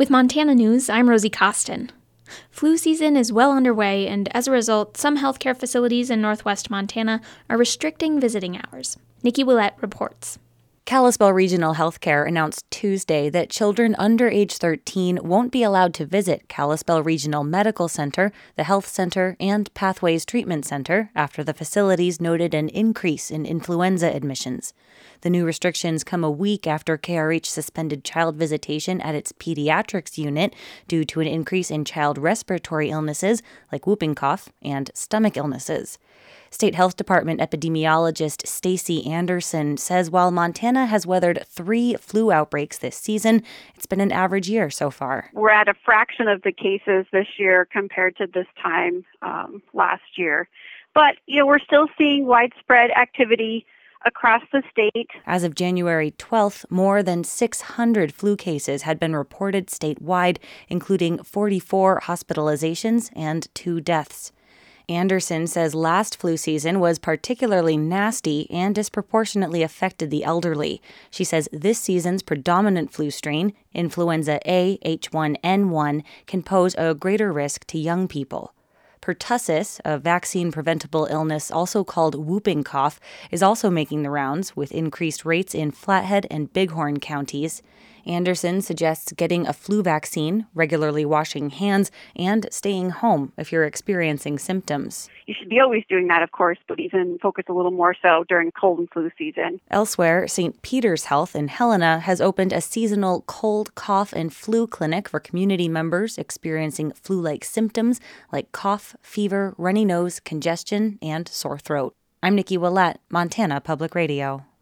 With Montana News, I'm Rosie Costin. Flu season is well underway, and as a result, some healthcare facilities in northwest Montana are restricting visiting hours. Nikki Willett reports. Kalispell Regional Healthcare announced Tuesday that children under age 13 won't be allowed to visit Kalispell Regional Medical Center, the Health Center, and Pathways Treatment Center after the facilities noted an increase in influenza admissions. The new restrictions come a week after KRH suspended child visitation at its pediatrics unit due to an increase in child respiratory illnesses like whooping cough and stomach illnesses. State Health Department epidemiologist Stacy Anderson says while Montana has weathered 3 flu outbreaks this season, it's been an average year so far. We're at a fraction of the cases this year compared to this time last year. But, we're still seeing widespread activity across the state. As of January 12th, more than 600 flu cases had been reported statewide, including 44 hospitalizations and 2 deaths. Anderson says last flu season was particularly nasty and disproportionately affected the elderly. She says this season's predominant flu strain, influenza A H1N1, can pose a greater risk to young people. Pertussis, a vaccine-preventable illness also called whooping cough, is also making the rounds with increased rates in Flathead and Bighorn counties. Anderson suggests getting a flu vaccine, regularly washing hands, and staying home if you're experiencing symptoms. You should be always doing that, of course, but even focus a little more so during cold and flu season. Elsewhere, St. Peter's Health in Helena has opened a seasonal cold, cough, and flu clinic for community members experiencing flu-like symptoms like cough, fever, runny nose, congestion, and sore throat. I'm Nikki Willett, Montana Public Radio.